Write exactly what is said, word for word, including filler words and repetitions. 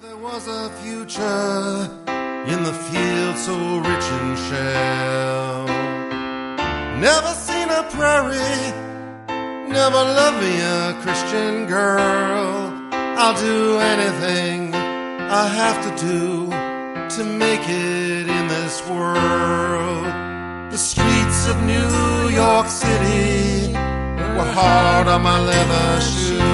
There was a future in the field so rich in shell. Never seen a prairie, never loved me a Christian girl. I'll do anything I have to do to make it in this world. The streets of New York City were hard on my leather shoes.